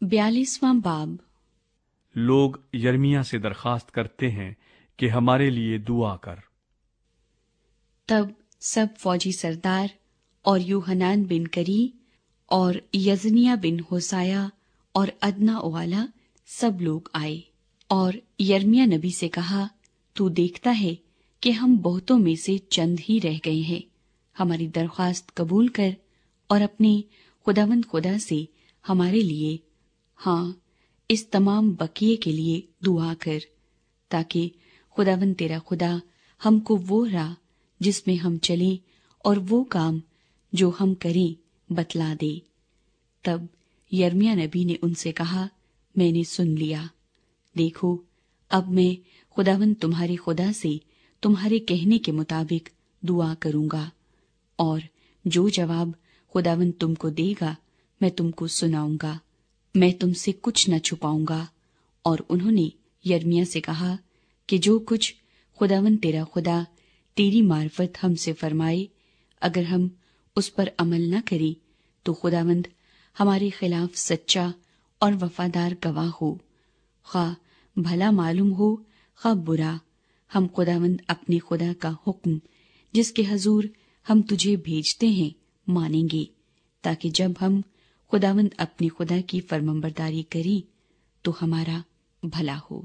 42वां बाब। لوگ یرمیا سے درخواست کرتے ہیں کہ ہمارے لیے دعا کر۔ تب سب فوجی سردار اور یوحنان بن کری اور یزنیہ بن ہوسایا اور ادنا والا سب لوگ آئے اور یرمیا نبی سے کہا، تو دیکھتا ہے کہ ہم بہتوں میں سے چند ہی رہ گئے ہیں، ہماری درخواست قبول کر اور اپنے خداوند خدا سے ہمارے لیے، ہاں اس تمام بقیے کے لیے دعا کر، تاکہ خداوند تیرا خدا ہم کو وہ راہ جس میں ہم چلیں اور وہ کام جو ہم کریں بتلا دے۔ تب یرمیا نبی نے ان سے کہا، میں نے سن لیا، دیکھو اب میں خداوند تمہارے خدا سے تمہارے کہنے کے مطابق دعا کروں گا، اور جو جواب خداوند تم کو دے گا میں تم کو سناؤں گا، میں تم سے کچھ نہ چھپاؤں گا۔ اور انہوں نے یرمیا سے کہا کہ جو کچھ خداوند تیرا خدا تیری معرفت ہم سے فرمائے، اگر ہم اس پر عمل نہ کریں تو خداوند ہمارے خلاف سچا اور وفادار گواہ ہو، خواہ بھلا معلوم ہو خواہ برا، ہم خداوند اپنے خدا کا حکم جس کے حضور ہم تجھے بھیجتے ہیں مانیں گے، تاکہ جب ہم خداوند اپنے خدا کی فرمانبرداری کریں تو ہمارا بھلا ہو۔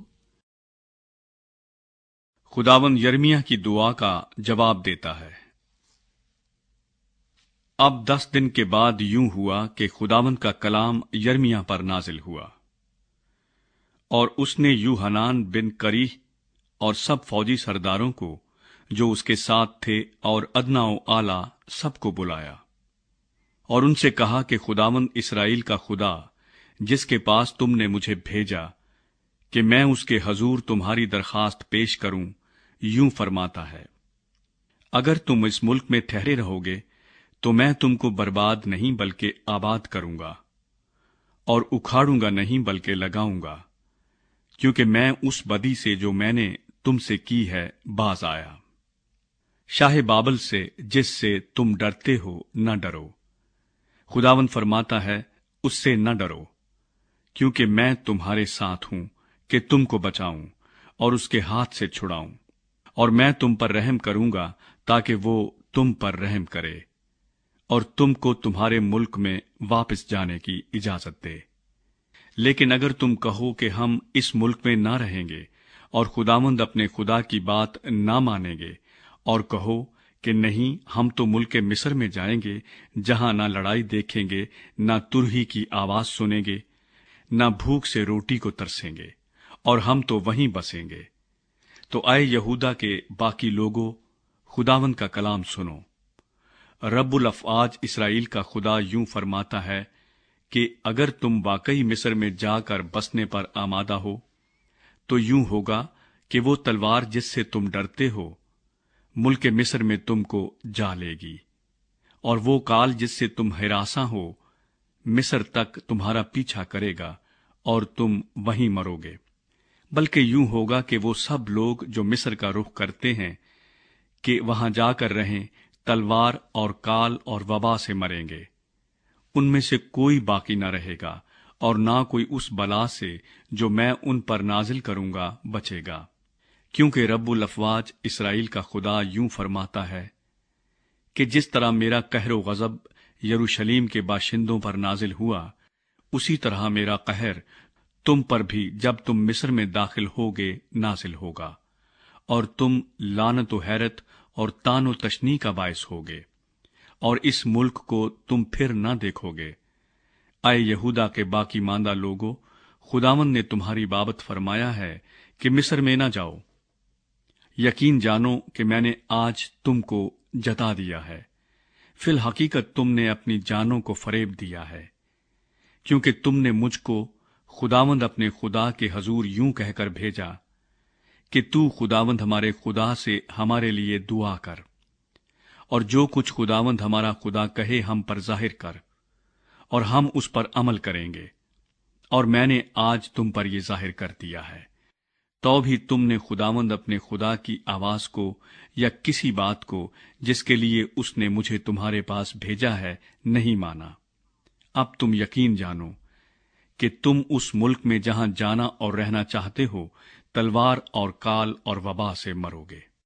خداوند یرمیا کی دعا کا جواب دیتا ہے۔ اب 10 دن کے بعد یوں ہوا کہ خداوند کا کلام یرمیا پر نازل ہوا، اور اس نے یوحنان بن کریح اور سب فوجی سرداروں کو جو اس کے ساتھ تھے اور ادنا و اعلیٰ سب کو بلایا، اور ان سے کہا کہ خداوند اسرائیل کا خدا جس کے پاس تم نے مجھے بھیجا کہ میں اس کے حضور تمہاری درخواست پیش کروں، یوں فرماتا ہے، اگر تم اس ملک میں ٹھہرے رہو گے تو میں تم کو برباد نہیں بلکہ آباد کروں گا، اور اکھاڑوں گا نہیں بلکہ لگاؤں گا، کیونکہ میں اس بدی سے جو میں نے تم سے کی ہے باز آیا۔ شاہ بابل سے جس سے تم ڈرتے ہو نہ ڈرو، خداوند فرماتا ہے اس سے نہ ڈرو، کیونکہ میں تمہارے ساتھ ہوں کہ تم کو بچاؤں اور اس کے ہاتھ سے چھڑاؤں، اور میں تم پر رحم کروں گا تاکہ وہ تم پر رحم کرے اور تم کو تمہارے ملک میں واپس جانے کی اجازت دے۔ لیکن اگر تم کہو کہ ہم اس ملک میں نہ رہیں گے اور خداوند اپنے خدا کی بات نہ مانیں گے، اور کہو کہ نہیں ہم تو ملک مصر میں جائیں گے جہاں نہ لڑائی دیکھیں گے، نہ ترہی کی آواز سنیں گے، نہ بھوک سے روٹی کو ترسیں گے، اور ہم تو وہیں بسیں گے، تو اے یہودا کے باقی لوگوں، خداوند کا کلام سنو۔ رب الافواج اسرائیل کا خدا یوں فرماتا ہے کہ اگر تم واقعی مصر میں جا کر بسنے پر آمادہ ہو تو یوں ہوگا کہ وہ تلوار جس سے تم ڈرتے ہو ملک مصر میں تم کو جا لے گی، اور وہ کال جس سے تم ہراساں ہو مصر تک تمہارا پیچھا کرے گا اور تم وہیں مرو گے۔ بلکہ یوں ہوگا کہ وہ سب لوگ جو مصر کا رخ کرتے ہیں کہ وہاں جا کر رہیں، تلوار اور کال اور وبا سے مریں گے، ان میں سے کوئی باقی نہ رہے گا، اور نہ کوئی اس بلا سے جو میں ان پر نازل کروں گا بچے گا، کیونکہ رب الافواج اسرائیل کا خدا یوں فرماتا ہے کہ جس طرح میرا قہر و غضب یروشلیم کے باشندوں پر نازل ہوا، اسی طرح میرا قہر تم پر بھی جب تم مصر میں داخل ہوگے نازل ہوگا، اور تم لعنت و حیرت اور تان و تشنیع کا باعث ہوگے، اور اس ملک کو تم پھر نہ دیکھو گے۔ اے یہودا کے باقی ماندہ لوگو، خداوند نے تمہاری بابت فرمایا ہے کہ مصر میں نہ جاؤ۔ یقین جانو کہ میں نے آج تم کو جتا دیا ہے، فی الحقیقت تم نے اپنی جانوں کو فریب دیا ہے، کیونکہ تم نے مجھ کو خداوند اپنے خدا کے حضور یوں کہہ کر بھیجا کہ تو خداوند ہمارے خدا سے ہمارے لیے دعا کر، اور جو کچھ خداوند ہمارا خدا کہے ہم پر ظاہر کر، اور ہم اس پر عمل کریں گے۔ اور میں نے آج تم پر یہ ظاہر کر دیا ہے، تو بھی تم نے خداوند اپنے خدا کی آواز کو یا کسی بات کو جس کے لیے اس نے مجھے تمہارے پاس بھیجا ہے نہیں مانا۔ اب تم یقین جانو کہ تم اس ملک میں جہاں جانا اور رہنا چاہتے ہو تلوار اور کال اور وبا سے مرو گے۔